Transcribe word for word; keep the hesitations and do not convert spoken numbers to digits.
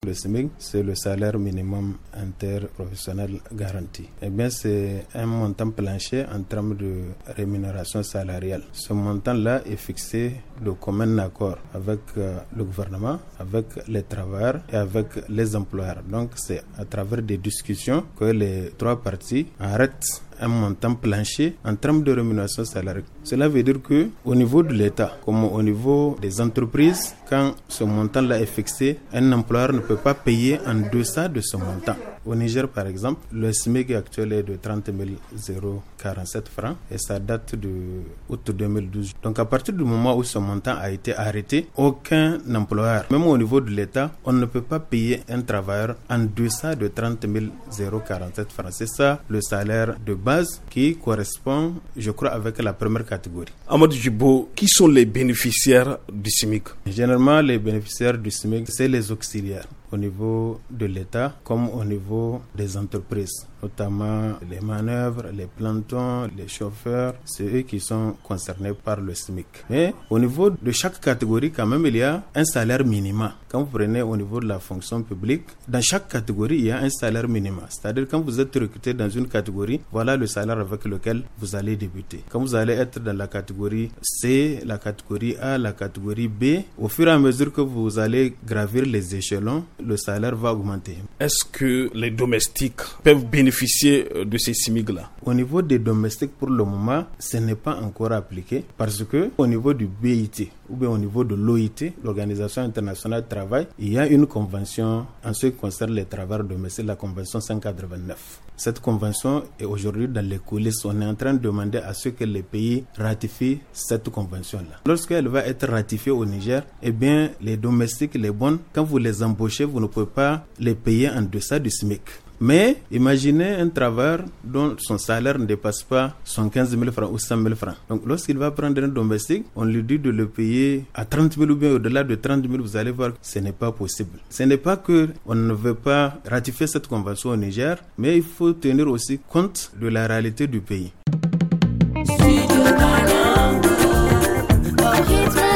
le SMIC, c'est le salaire minimum interprofessionnel garanti. Eh bien, c'est un montant plancher en termes de rémunération salariale. Ce montant-là est fixé de commun accord avec euh, le gouvernement, avec les travailleurs et avec les employeurs. Donc, c'est à travers des discussions que les trois parties arrêtent un montant plancher en termes de rémunération salariale. Cela veut dire que au niveau de l'État, comme au niveau des entreprises, quand ce montant-là est fixé, un employeur ne peut pas payer en deçà de ce montant. Au Niger, par exemple, le SMIC actuel est de trente mille quarante-sept francs et ça date de août deux mille douze. Donc, à partir du moment où ce montant a été arrêté, aucun employeur, même au niveau de l'État, on ne peut pas payer un travailleur en deçà de trente mille quarante-sept francs. C'est ça le salaire de base qui correspond, je crois, avec la première catégorie. Amadou Djibo, qui sont les bénéficiaires du SMIC? Généralement, les bénéficiaires du SMIC, c'est les auxiliaires au niveau de l'État comme au niveau des entreprises, notamment les manœuvres, les plantons, les chauffeurs, c'est eux qui sont concernés par le SMIC. Mais au niveau de chaque catégorie, quand même, il y a un salaire minimum. Quand vous prenez au niveau de la fonction publique, dans chaque catégorie, il y a un salaire minimum. C'est-à-dire quand vous êtes recruté dans une catégorie, voilà le salaire avec lequel vous allez débuter. Quand vous allez être dans la catégorie C, la catégorie A, la catégorie B, au fur et à mesure que vous allez gravir les échelons, le salaire va augmenter. Est-ce que les domestiques peuvent bénéficier de ces SMIC-là? Au niveau des domestiques, pour le moment, ce n'est pas encore appliqué parce que au niveau du B I T ou bien au niveau de l'O I T, l'Organisation internationale du travail, il y a une convention en ce qui concerne les travailleurs domestiques, la convention cent quatre-vingt-neuf. Cette convention est aujourd'hui dans les coulisses. On est en train de demander à ce que les pays ratifient cette convention-là. Lorsqu'elle va être ratifiée au Niger, eh bien, les domestiques, les bonnes, quand vous les embauchez, vous ne pouvez pas les payer en deçà du SMIC. Mais imaginez un travailleur dont son salaire ne dépasse pas soixante-quinze mille francs ou cent mille francs. Donc lorsqu'il va prendre un domestique, on lui dit de le payer à trente mille ou bien au-delà de trente mille. Vous allez voir que ce n'est pas possible. Ce n'est pas qu'on ne veut pas ratifier cette convention au Niger, mais il faut tenir aussi compte de la réalité du pays.